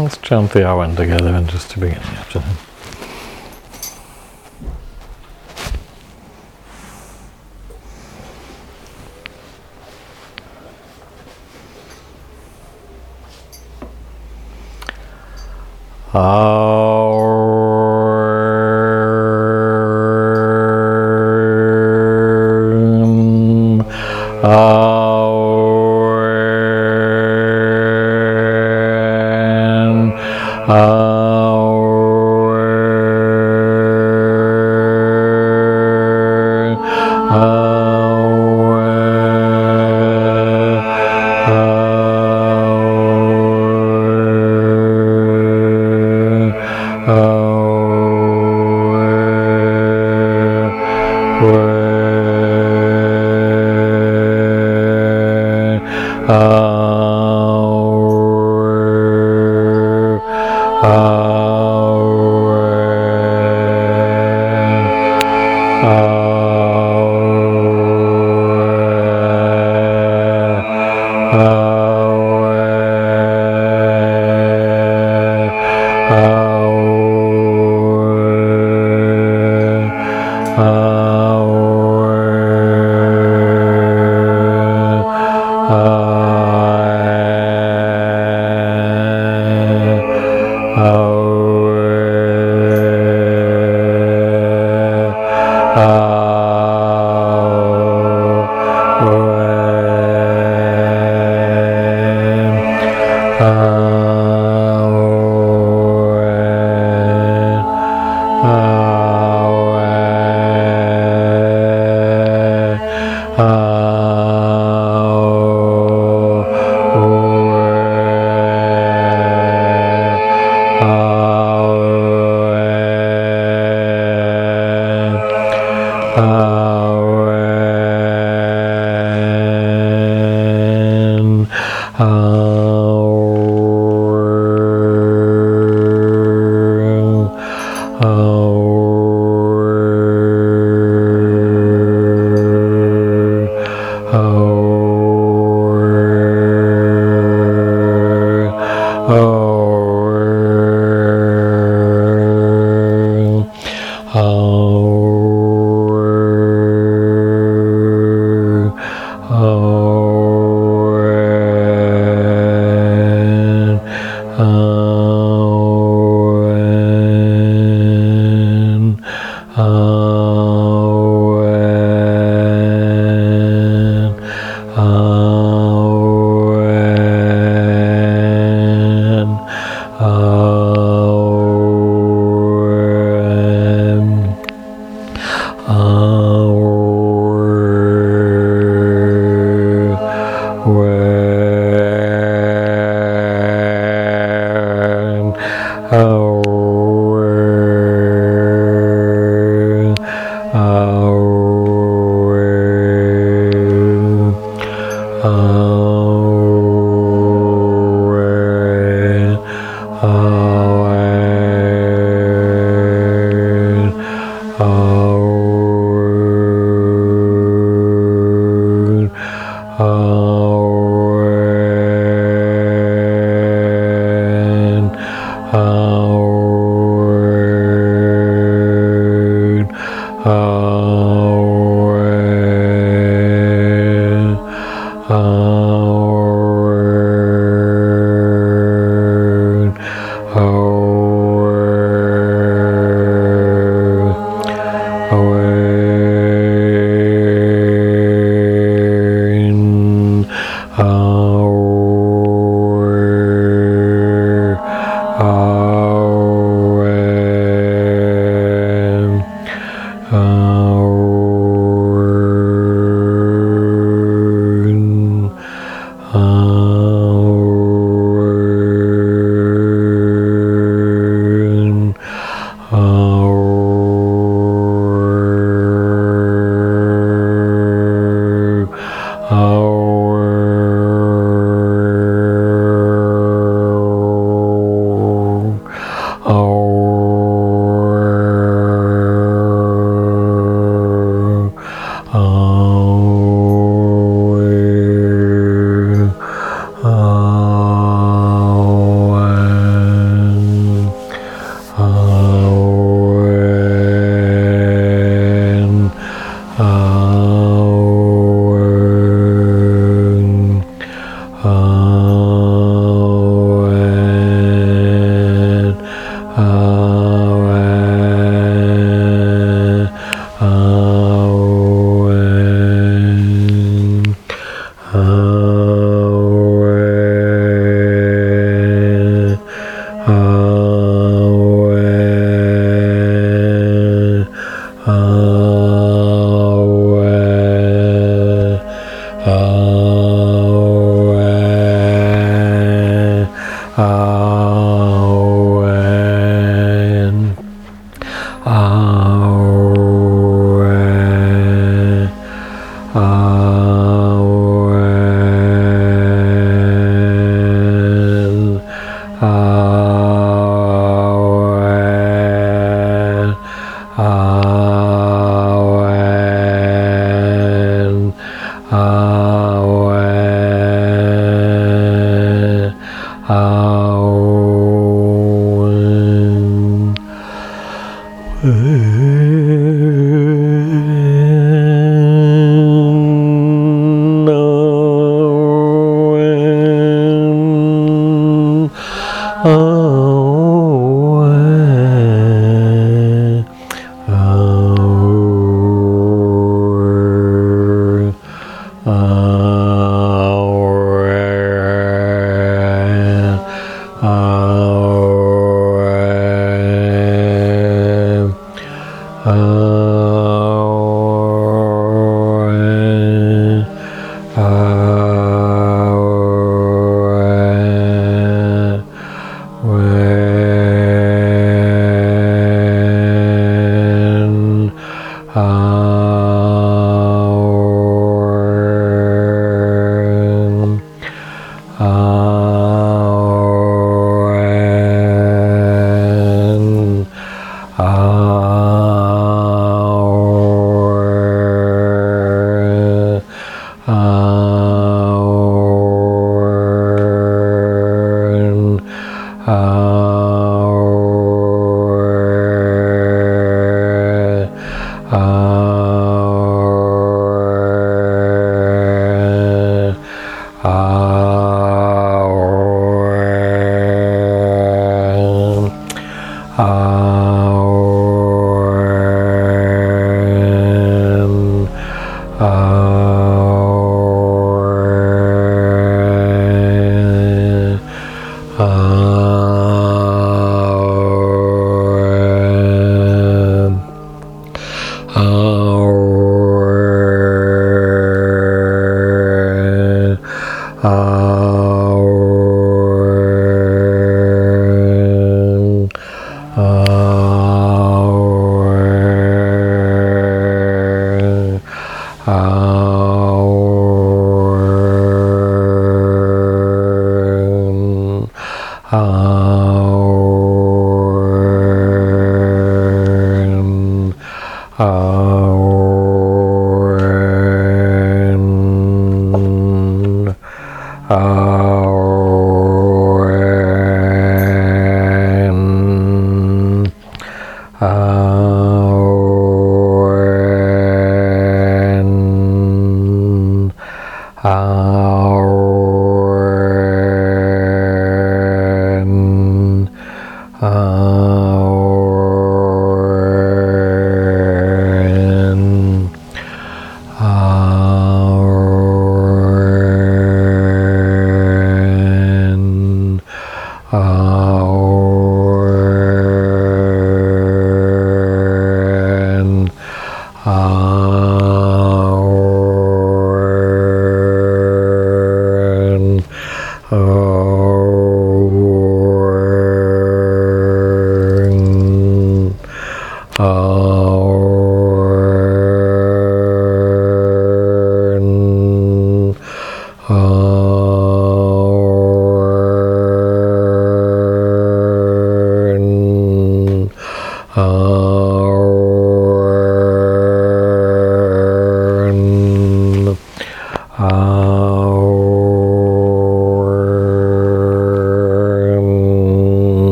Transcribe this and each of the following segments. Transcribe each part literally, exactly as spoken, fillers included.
Let's chant the Awen together and just to begin the afternoon. Aum, Aum, Oh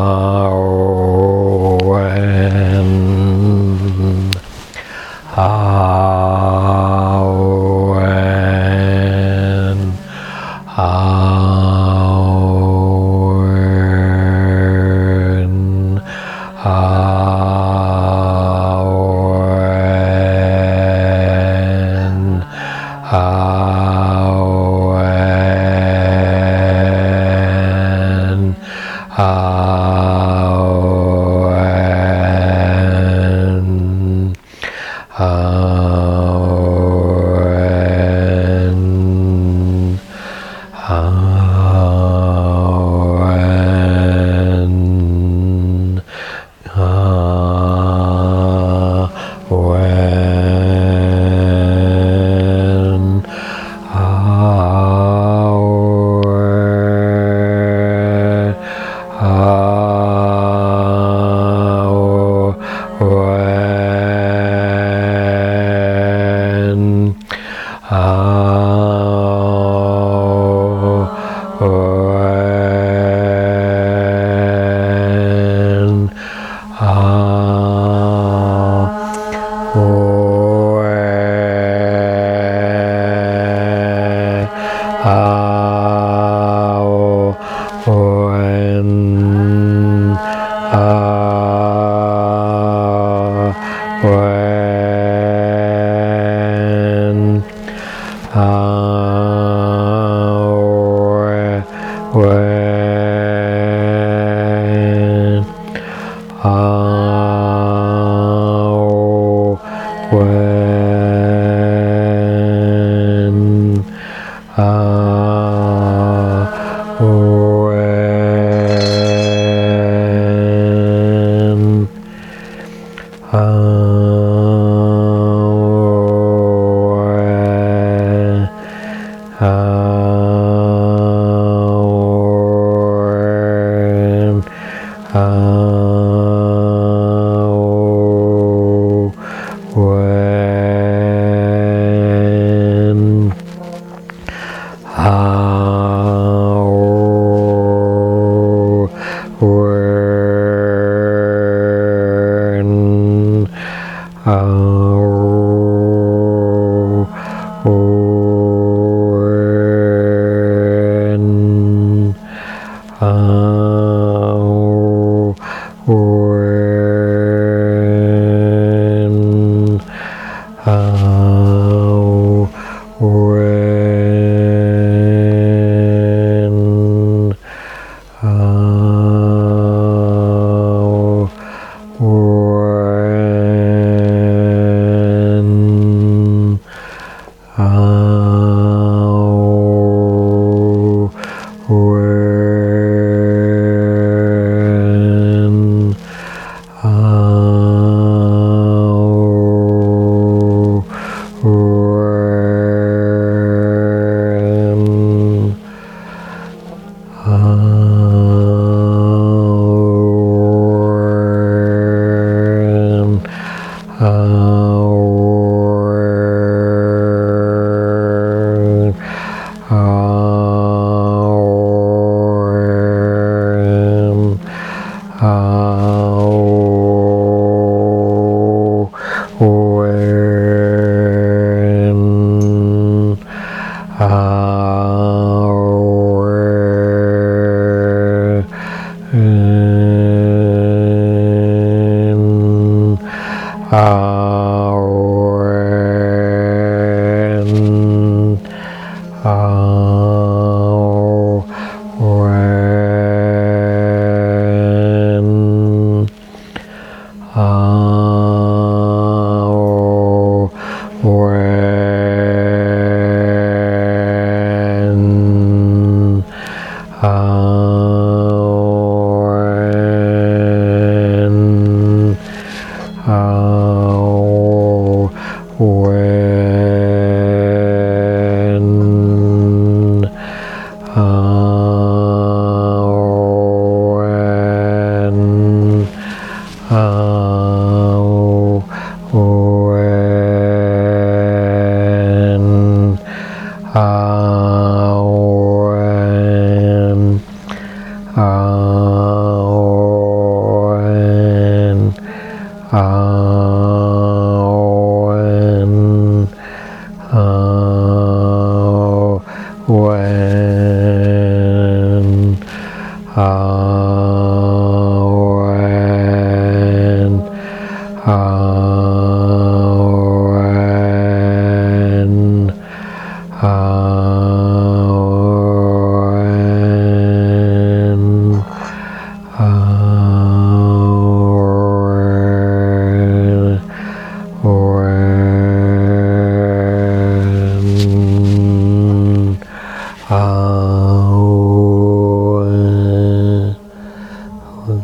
How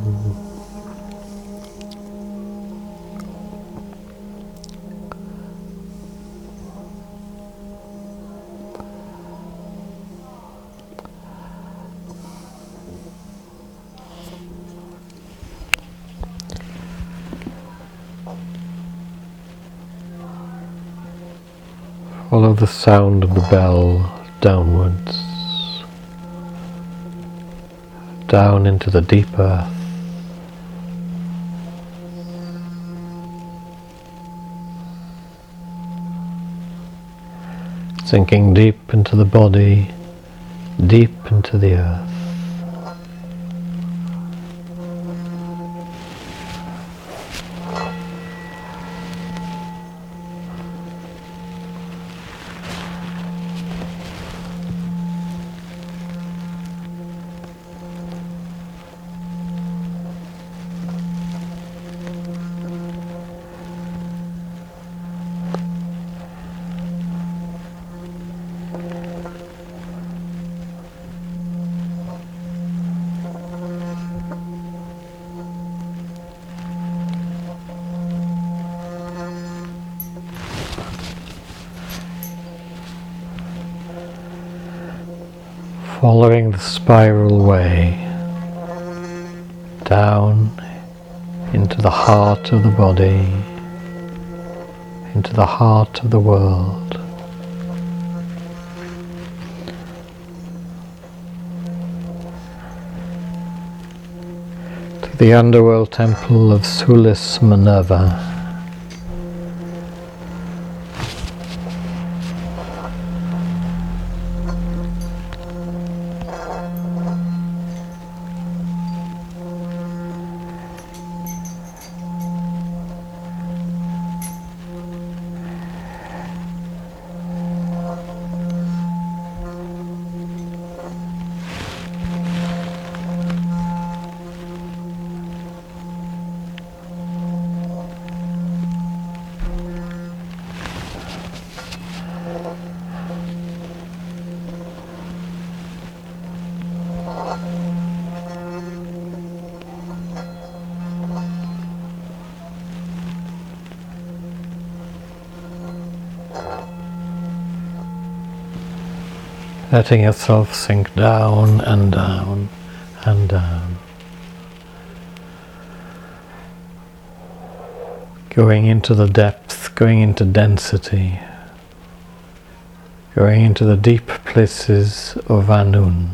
Follow the sound of the bell downwards, down into the deep earth. Sinking deep into the body, deep into the earth. Following the spiral way down into the heart of the body, into the heart of the world. To the underworld temple of Sulis Minerva. Letting yourself sink down and down and down. Going into the depth, going into density. Going into the deep places of Anun.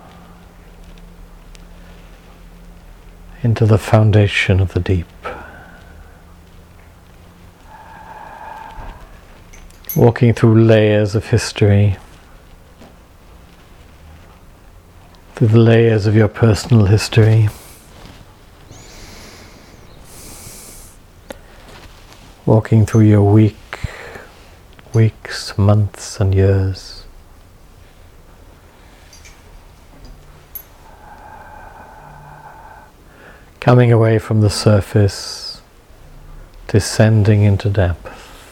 Into the foundation of the deep. Walking through layers of history. Through the layers of your personal history, walking through your week, weeks, months and years, coming away from the surface, descending into depth.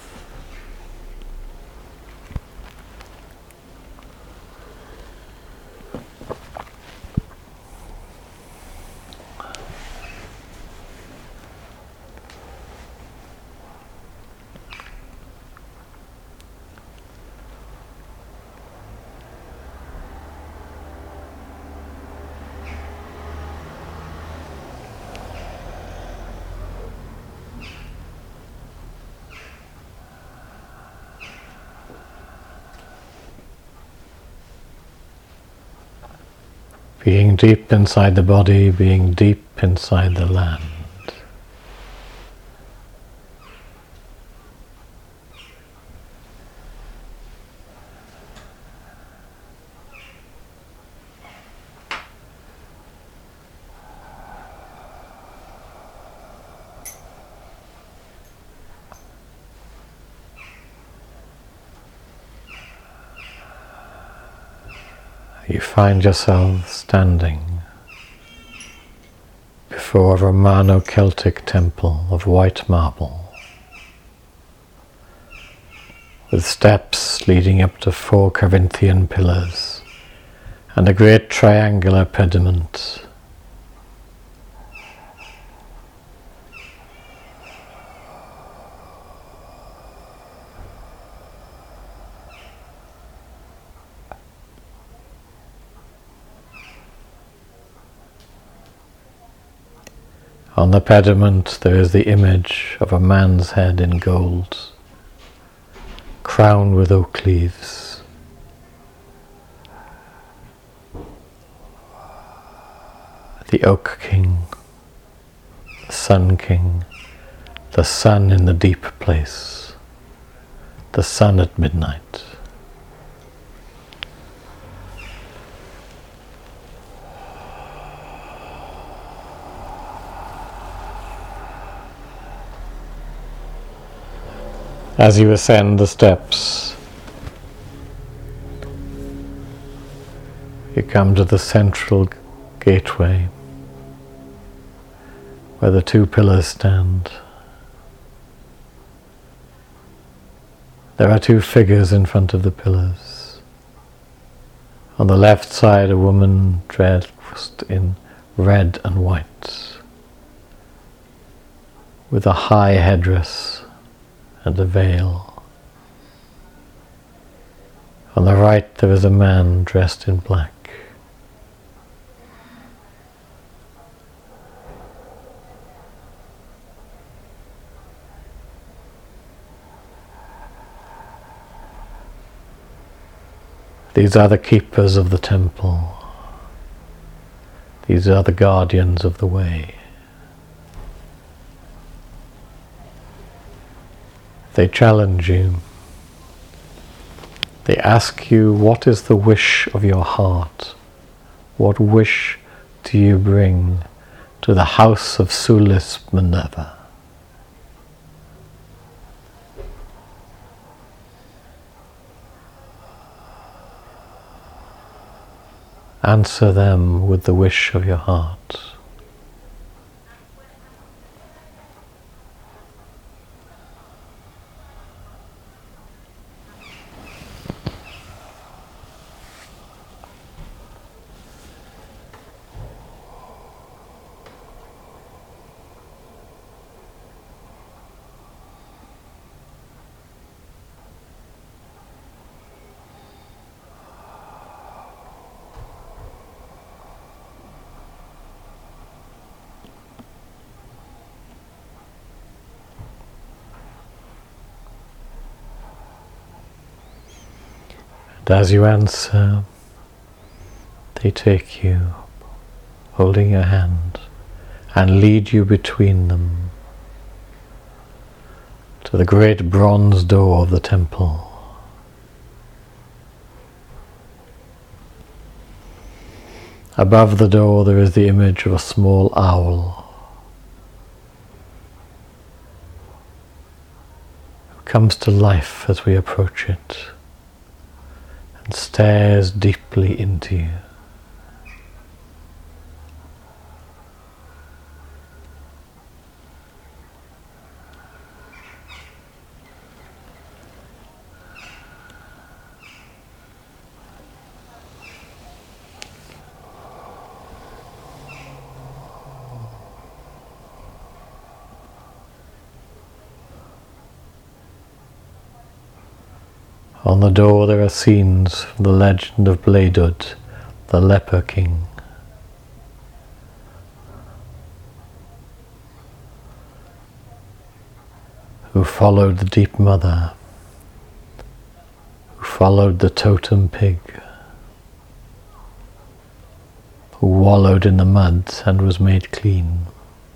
Being deep inside the body, being deep inside the land. You find yourself standing before a Romano-Celtic temple of white marble, with steps leading up to four Corinthian pillars and a great triangular pediment On the pediment there is the image of a man's head in gold, crowned with oak leaves. The Oak King, the Sun King, the sun in the deep place, the sun at midnight. As you ascend the steps, you come to the central gateway where the two pillars stand. There are two figures in front of the pillars. On the left side, a woman dressed in red and white, with a high headdress and a veil. On the right, there is a man dressed in black. These are the keepers of the temple. These are the guardians of the way. They challenge you. They ask you, what is the wish of your heart? What wish do you bring to the house of Sulis Minerva? Answer them with the wish of your heart. And as you answer, they take you, holding your hand, and lead you between them to the great bronze door of the temple. Above the door there is the image of a small owl who comes to life as we approach it and stares deeply into you. On the door there are scenes from the legend of Bledud, the Leper King. Who followed the Deep Mother, who followed the totem pig, who wallowed in the mud and was made clean.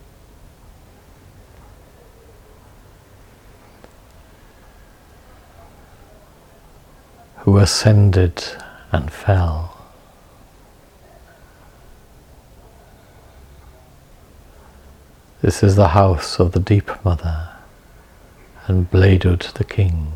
Who ascended and fell. This is the house of the Deep Mother and Bledud the King.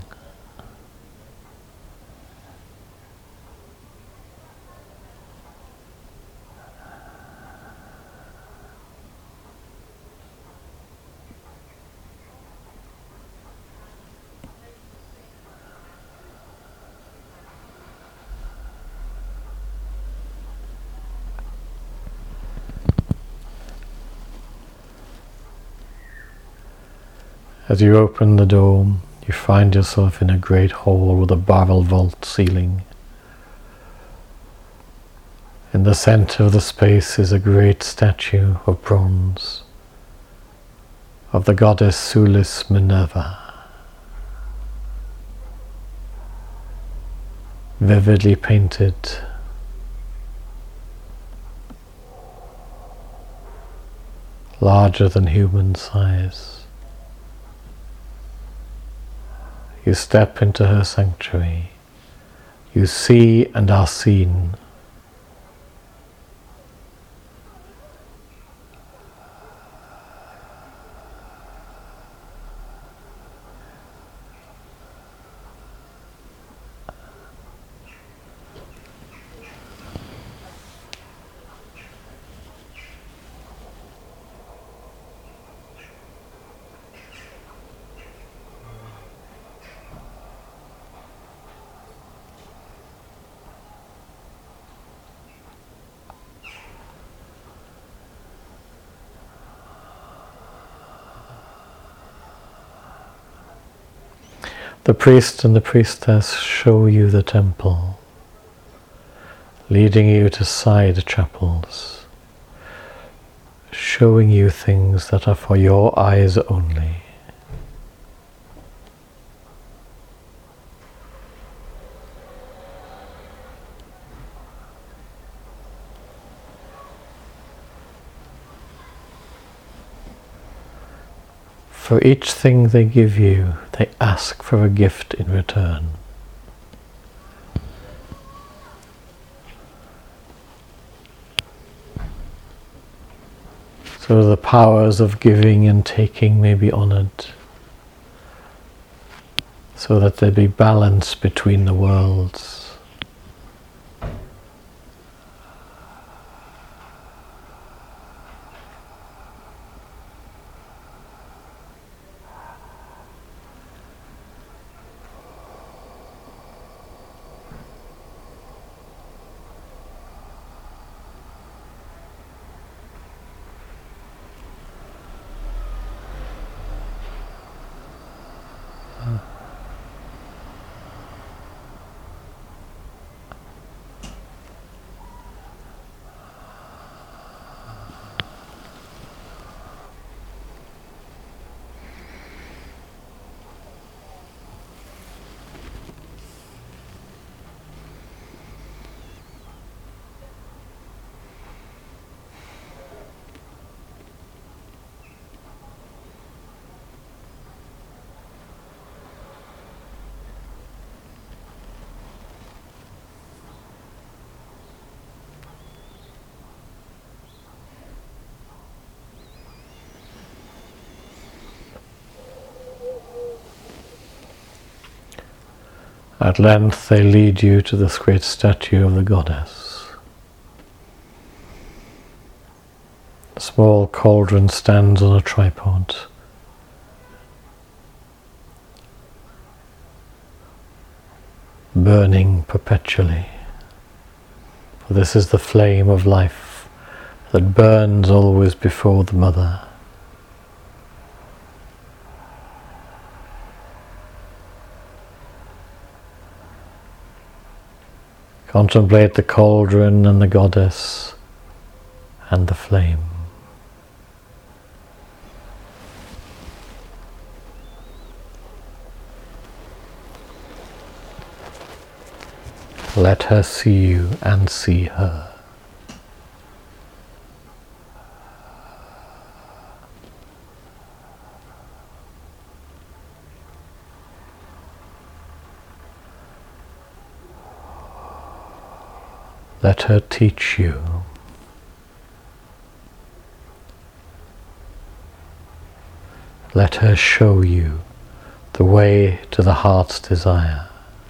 As you open the door, you find yourself in a great hall with a barrel vault ceiling. In the center of the space is a great statue of bronze, of the goddess Sulis Minerva, vividly painted, larger than human size. You step into her sanctuary. You see and are seen. The priest and the priestess show you the temple, leading you to side chapels, showing you things that are for your eyes only. For each thing they give you, they ask for a gift in return. So the powers of giving and taking may be honored, so that there be balance between the worlds. At length they lead you to this great statue of the goddess. A small cauldron stands on a tripod. Burning perpetually. For this is the flame of life that burns always before the mother. Contemplate the cauldron and the goddess and the flame. Let her see you and see her. Let her teach you. Let her show you the way to the heart's desire.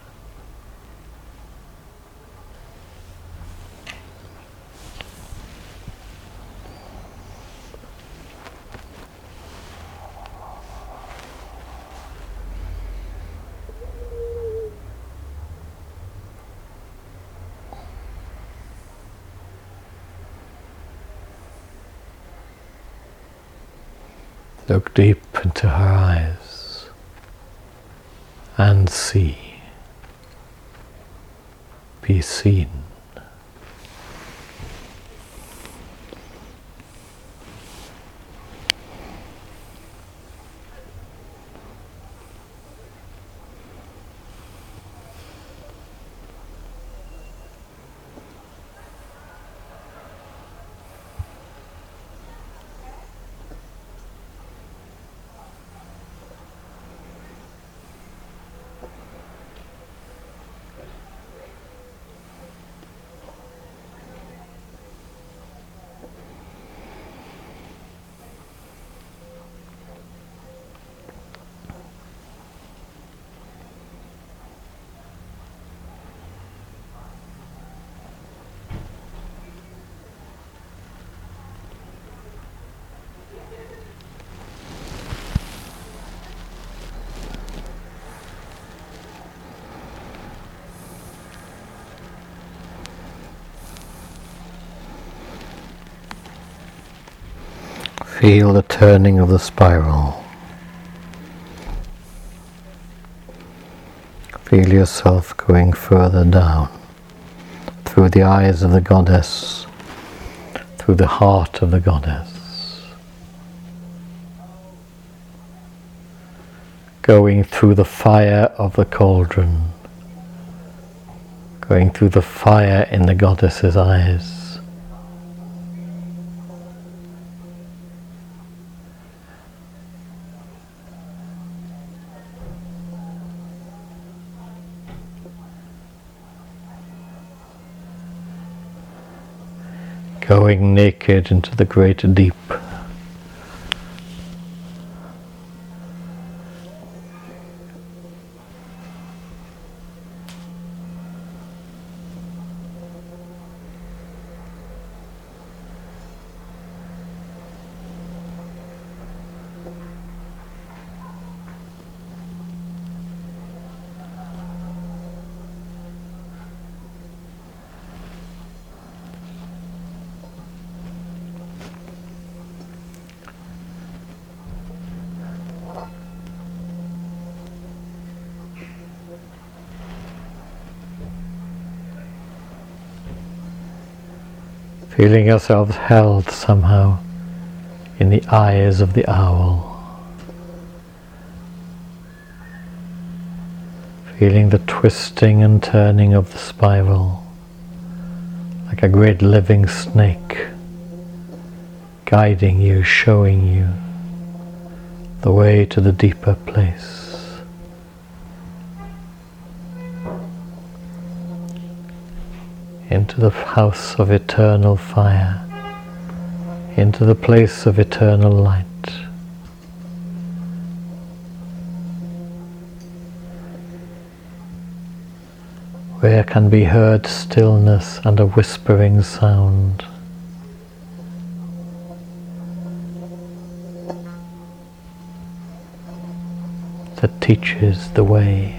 Look deep into her eyes and see. Be seen. Feel the turning of the spiral. Feel yourself going further down, through the eyes of the goddess, through the heart of the goddess, going through the fire of the cauldron, going through the fire in the goddess's eyes. Going naked into the great deep. Feeling yourselves held somehow in the eyes of the owl. Feeling the twisting and turning of the spiral, like a great living snake, guiding you, showing you the way to the deeper place. Into the house of eternal fire, into the place of eternal light. Where can be heard stillness and a whispering sound. That teaches the way.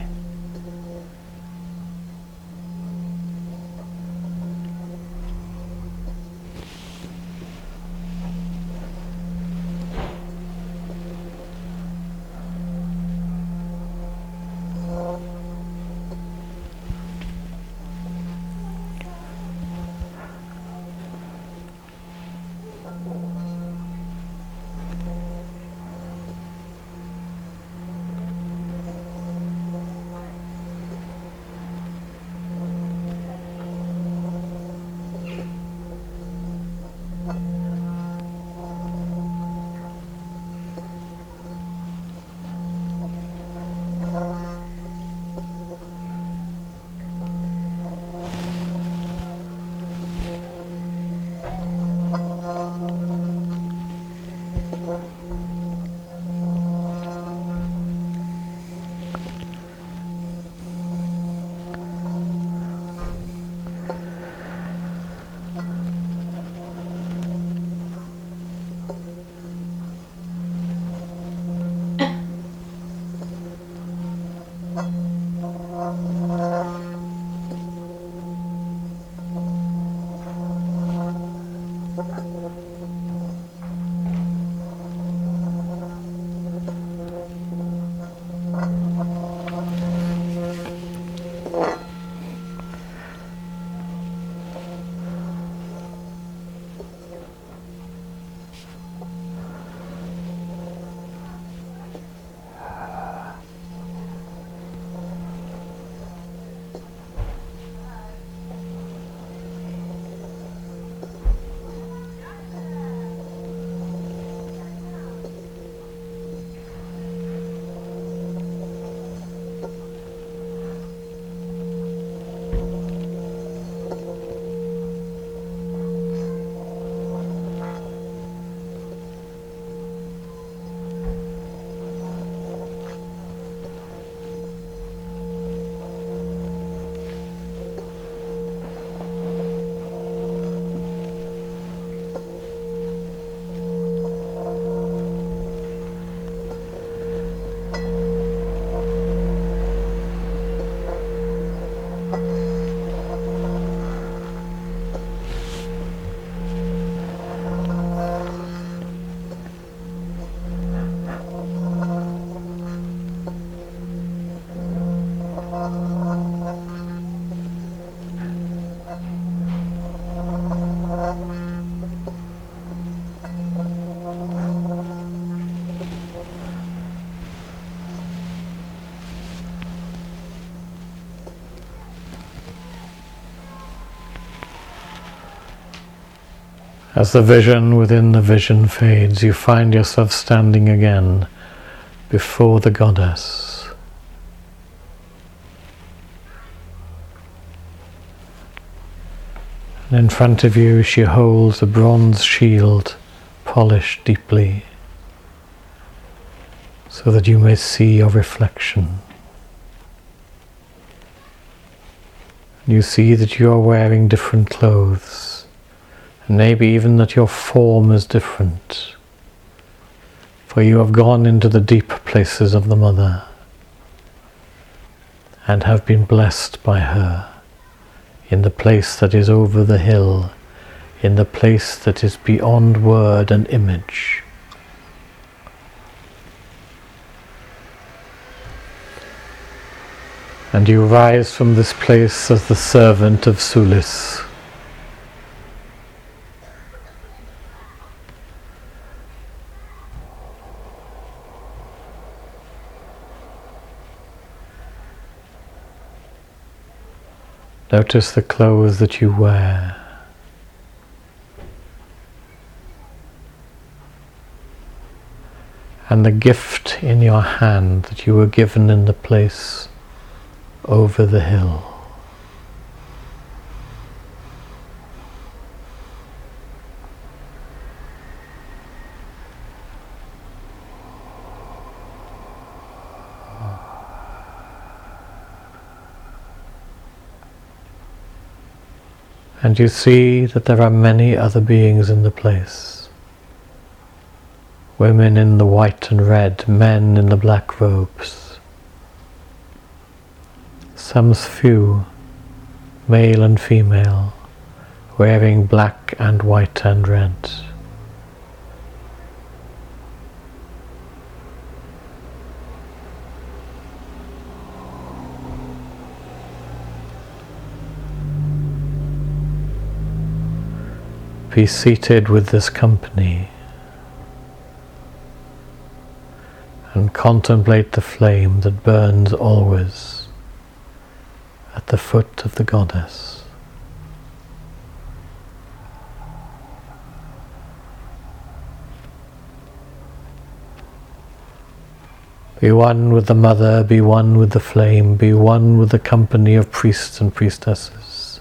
As the vision within the vision fades, you find yourself standing again before the goddess. And in front of you she holds a bronze shield polished deeply, so that you may see your reflection. You see that you are wearing different clothes, and maybe even that your form is different, for you have gone into the deep places of the Mother and have been blessed by her in the place that is over the hill, in the place that is beyond word and image. And you rise from this place as the servant of Sulis. Notice the clothes that you wear. And the gift in your hand that you were given in the place over the hill. And you see that there are many other beings in the place. Women in the white and red, men in the black robes. Some few, male and female, wearing black and white and red. Be seated with this company and contemplate the flame that burns always at the foot of the goddess. Be one with the Mother, be one with the flame, be one with the company of priests and priestesses.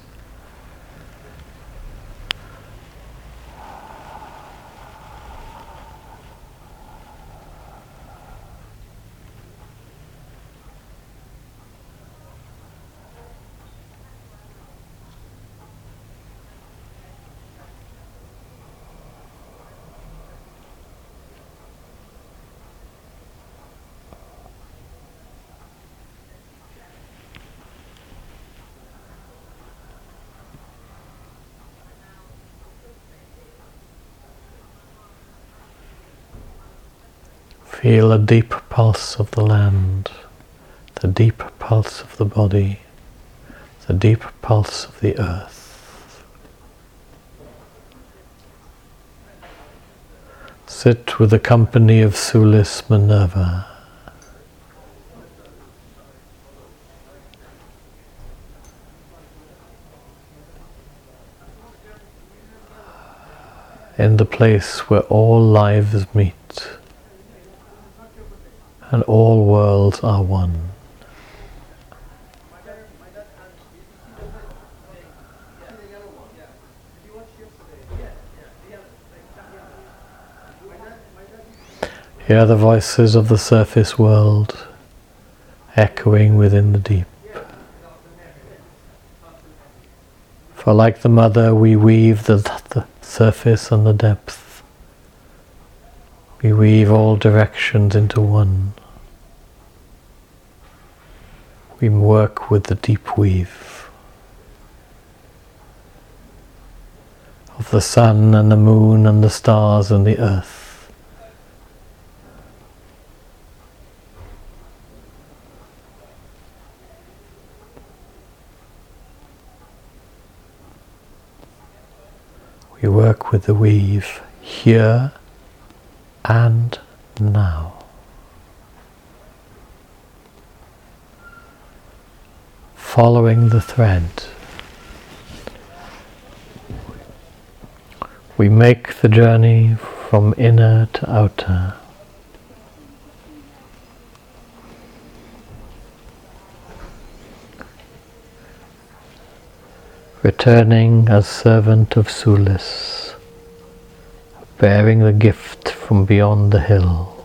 Feel a deep pulse of the land, the deep pulse of the body, the deep pulse of the earth. Sit with the company of Sulis Minerva. In the place where all lives meet and all worlds are one. Hear the voices of the surface world echoing within the deep. For like the Mother, we weave the, the surface and the depth. We weave all directions into one. We work with the deep weave of the sun and the moon and the stars and the earth. We work with the weave here and now. Following the thread, we make the journey from inner to outer. Returning as servant of Sulis, bearing the gift from beyond the hill.